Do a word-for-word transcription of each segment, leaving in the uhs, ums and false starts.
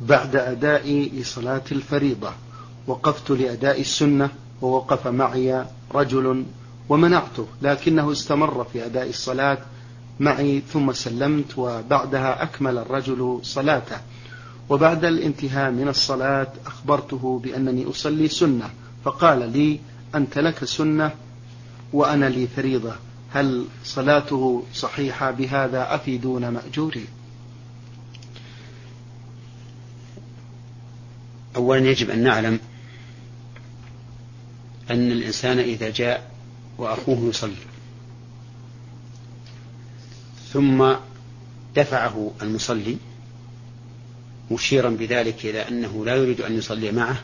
بعد أداء لصلاة الفريضة وقفت لأداء السنة ووقف معي رجل ومنعته، لكنه استمر في أداء الصلاة معي ثم سلمت، وبعدها أكمل الرجل صلاته، وبعد الانتهاء من الصلاة أخبرته بأنني أصلي سنة، فقال لي أنت لك سنة وأنا لي فريضة، هل صلاته صحيحة؟ بهذا أفيدون مأجوري. أولا يجب أن نعلم أن الإنسان إذا جاء وأخوه يصلي ثم دفعه المصلي مشيرا بذلك إلى أنه لا يريد أن يصلي معه،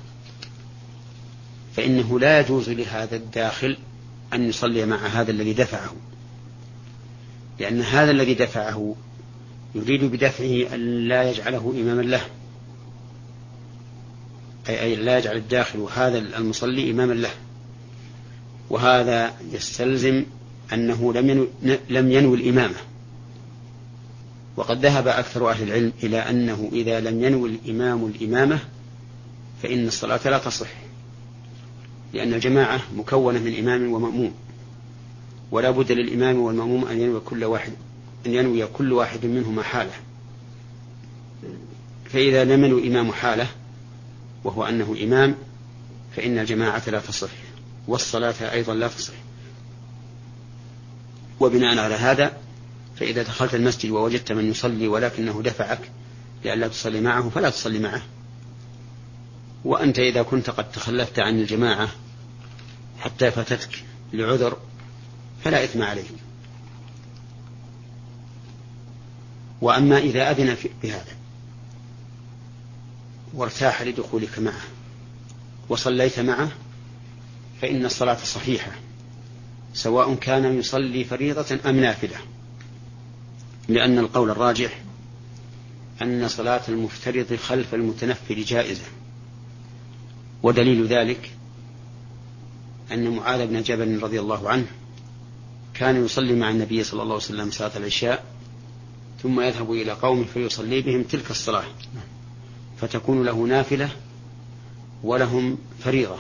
فإنه لا يجوز لهذا الداخل أن يصلي مع هذا الذي دفعه، لأن هذا الذي دفعه يريد بدفعه أن لا يجعله إماما له، أي لا يجعل الداخل هذا المصلي إماما له، وهذا يستلزم أنه لم ينوي الإمامة. وقد ذهب أكثر أهل العلم إلى أنه إذا لم ينوي الإمام الإمامة فإن الصلاة لا تصح، لأن الجماعة مكونة من إمام ومأموم، ولا بد للإمام والمأموم أن ينوي كل واحد أن ينوي كل واحد منهما حالة، فإذا لم ينوي الإمام حالة وهو أنه إمام فإن الجماعة لا تصح والصلاة أيضا لا تصح. وبناء على هذا فإذا دخلت المسجد ووجدت من يصلي ولكنه دفعك لئلا تصلي معه فلا تصلي معه، وأنت إذا كنت قد تخلفت عن الجماعة حتى فاتتك لعذر فلا إثم عليك. وأما إذا أذن بهذا وارتاح لدخولك معه وصليت معه فإن الصلاة صحيحة سواء كان يصلي فريضة أم نافلة، لأن القول الراجح أن صلاة المفترض خلف المتنفل جائزة، ودليل ذلك أن معاذ بن جبل رضي الله عنه كان يصلي مع النبي صلى الله عليه وسلم صلاة العشاء ثم يذهب إلى قومه فيصلي بهم تلك الصلاة فتكون له نافلة ولهم فريضة.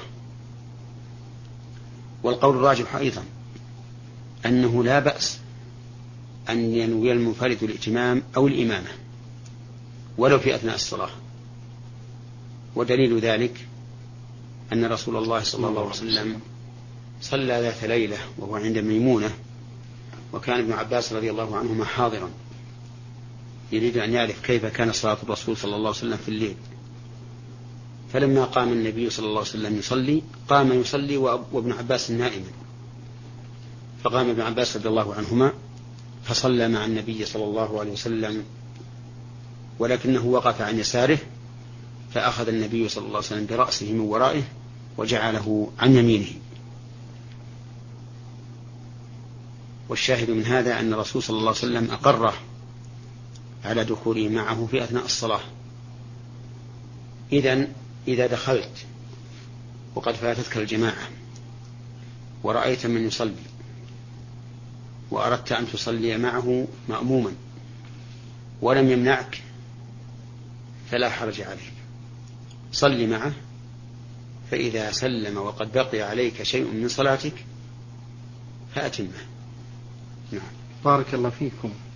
والقول الراجح أيضا أنه لا بأس أن ينوي المنفرد الائتمام أو الإمامة ولو في أثناء الصلاة، ودليل ذلك أن رسول الله صلى الله عليه وسلم صلى ذات ليلة وهو عند ميمونة، وكان ابن عباس رضي الله عنهما حاضرا يريد أن يعرف كيف كان صلاة الرسول صلى الله عليه وسلم في الليل، فلما قام النبي صلى الله عليه وسلم يصلي قام يصلي وابن عباس نائم، فقام ابن عباس رضي الله عنهما فصلى مع النبي صلى الله عليه وسلم، ولكنه وقف عن يساره فأخذ النبي صلى الله عليه وسلم برأسه من ورائه وجعله عن يمينه. والشاهد من هذا أن الرسول صلى الله عليه وسلم أقره على دخوله معه في أثناء الصلاة. إذن إذا دخلت وقد فاتتك الجماعة ورأيت من يصلي وأردت أن تصلي معه مأموما ولم يمنعك فلا حرج عليك، صل معه، فإذا سلم وقد بقي عليك شيء من صلاتك فأتمه. نعم. بارك الله فيكم.